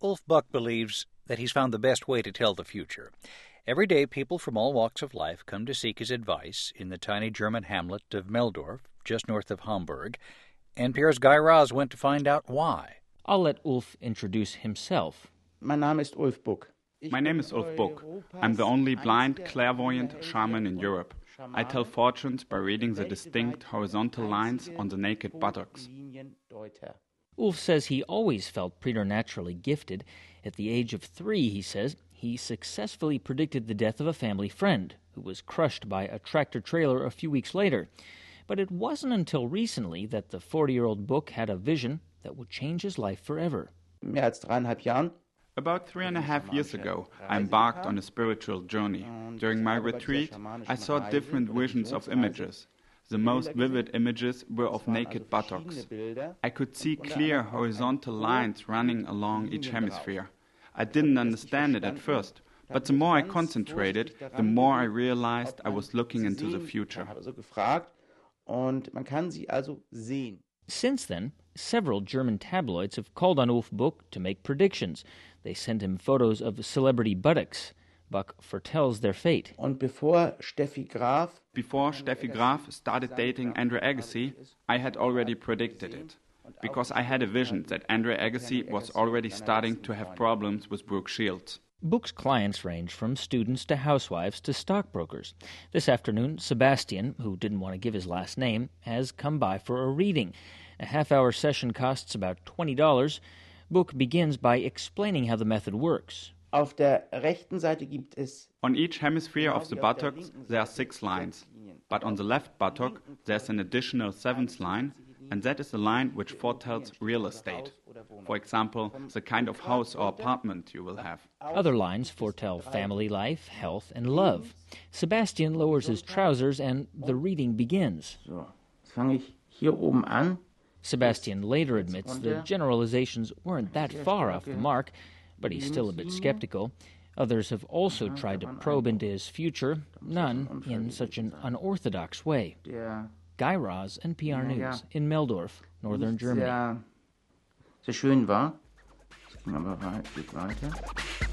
Ulf Buck believes that he's found the best way to tell the future. Every day, people from all walks of life come to seek his advice in the tiny German hamlet of Meldorf, just north of Hamburg. NPR's Guy Raz went to find out why. I'll let Ulf introduce himself. My name is Ulf Buck. I'm the only blind clairvoyant shaman in Europe. I tell fortunes by reading the distinct horizontal lines on the naked buttocks. Ulf says he always felt preternaturally gifted. At the age of 3, he says, he successfully predicted the death of a family friend who was crushed by a tractor-trailer a few weeks later. But it wasn't until recently that the 40-year-old Buck had a vision that would change his life forever. About 3.5 years ago, I embarked on a spiritual journey. During my retreat, I saw different visions of images. The most vivid images were of naked buttocks. I could see clear horizontal lines running along each hemisphere. I didn't understand it at first, but the more I concentrated, the more I realized I was looking into the future. Since then, several German tabloids have called on Ulf Buck to make predictions. They sent him photos of celebrity buttocks. Buck foretells their fate. Before Steffi Graf started dating Andre Agassi, I had already predicted it, because I had a vision that Andre Agassi was already starting to have problems with Brooke Shields. Buck's clients range from students to housewives to stockbrokers. This afternoon, Sebastian, who didn't want to give his last name, has come by for a reading. A half-hour session costs about $20. Buck begins by explaining how the method works. On each hemisphere of the buttocks, there are 6 lines. But on the left buttock, there's an additional 7th line, and that is the line which foretells real estate. For example, the kind of house or apartment you will have. Other lines foretell family life, health, and love. Sebastian lowers his trousers, and the reading begins. Sebastian later admits the generalizations weren't that far off the mark, but he's still a bit skeptical. Others have also tried to probe into his future, none in such an unorthodox way. Guy Raz, NPR News, in Meldorf, northern Germany. Sehr schön war. Geht weiter.